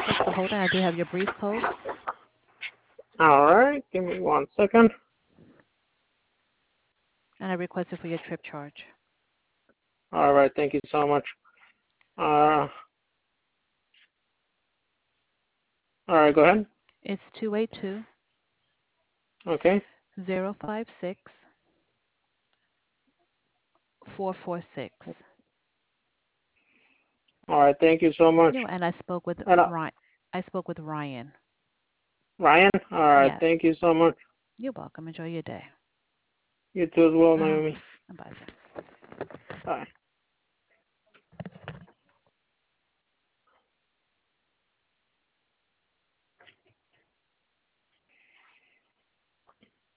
Thanks for holding. I do have your brief code. All right, give me 1 second. And I requested for your trip charge. All right, thank you so much. Uh, all right, go ahead. It's 282 Okay. 056 446. All right, thank you so much. You know, and I spoke with And Ryan. I spoke with Ryan. Ryan, all right, Yes. thank you so much. You're welcome. Enjoy your day. You too as well, Uh-huh. Naomi. Bye. Bye.